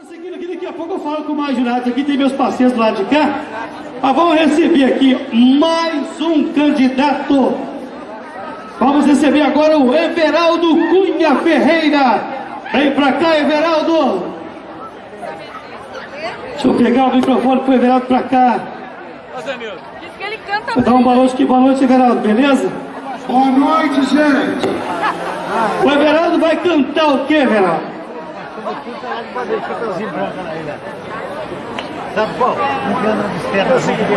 Daqui a pouco eu falo com mais jurados. Aqui tem meus parceiros do lado de cá. Mas vamos receber aqui mais um candidato. Vamos receber agora o Everaldo Cunha Ferreira. Vem pra cá, Everaldo. Deixa eu pegar o microfone pro Everaldo pra cá. Diz que ele canta. Vou dar um boa noite aqui. Boa noite, Everaldo, beleza? Boa noite, gente! O Everaldo vai cantar o quê, Everaldo? Sabe qual? Não tem nada de espera assim que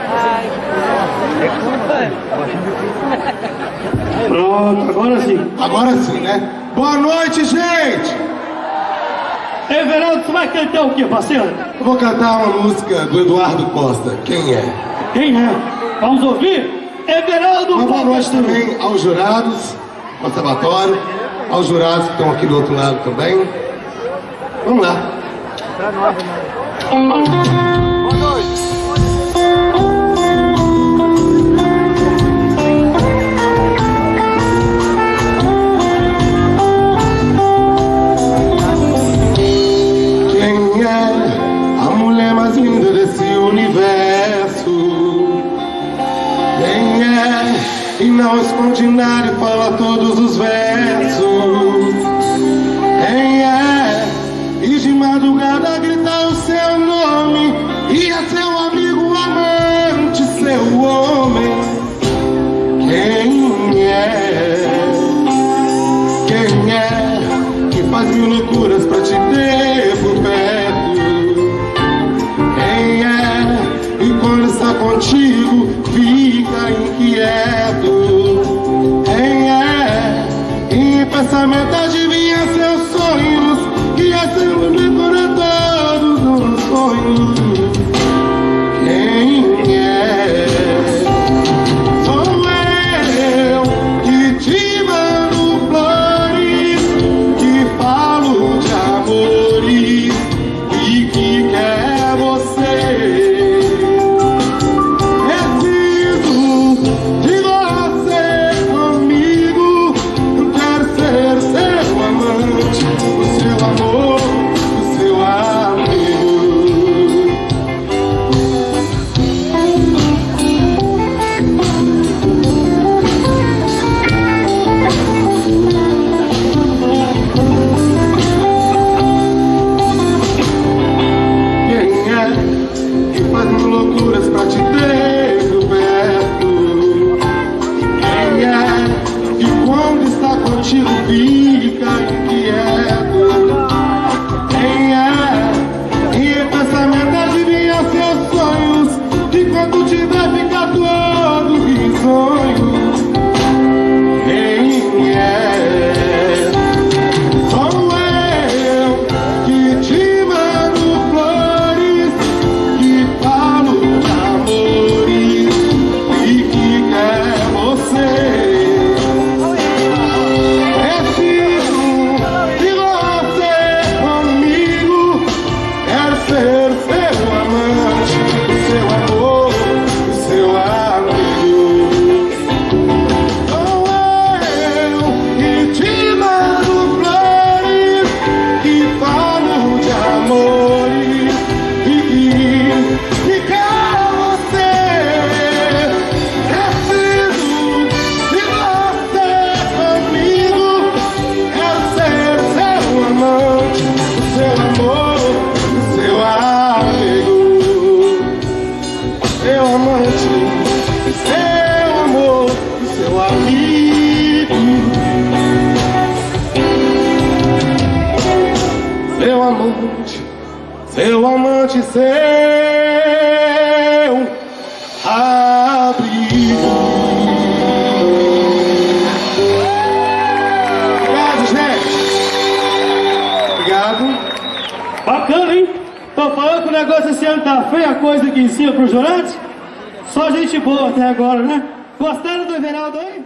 Pronto, agora sim. Agora sim, né? Boa noite, gente! Everaldo, você vai cantar o quê, parceiro? Eu vou cantar uma música do Eduardo Costa. Quem é? Quem é? Vamos ouvir? Everaldo Uma boa noite Costa. também aos jurados, conservatório, aos jurados que estão aqui do outro lado também. Vamos lá. Quem é a mulher mais linda desse universo? Quem é? E não esconde nada e fala todos os versos. Quem é? E de madrugada grita o seu nome. E é seu amigo, amante, seu homem. Quem é? Quem é? Que faz mil loucuras pra te ter por perto. Quem é? E quando está contigo fica inquieto. Quem é? E em pensamento adivinha seus sonhos. E assim decora todos os sonhos. Quem é? Sou eu que te mando flores, que falo de amores e que quer você. Preciso de você comigo. Eu quero ser seu amante, o seu amor, o seu amigo. Quem é que faz mil loucuras pra te ter por perto? Quem é que quando está contigo fica inquieto? Quem é? E em pensamento adivinha seus sonhos. E quando tiver fica todo risonho. Quem é? Sou eu que te mando flores, que falo de amores e que quer você. Preciso de você comigo. Quero ser seu amante, o seu amor, o seu amigo. Sou eu que te mando flores, que falo de amores e que quero você. Preciso de você comigo. Quero ser seu amante, o seu amor, o seu amigo. Seu amante, seu amor, o seu amigo. Seu amante, seu amante, seu abrigo. Obrigado, gente. Obrigado. Bacana, hein? Tô falando que o negócio esse ano tá feio, a coisa aqui em cima pros jurados. Só gente boa até agora, né? Gostaram do Everaldo aí?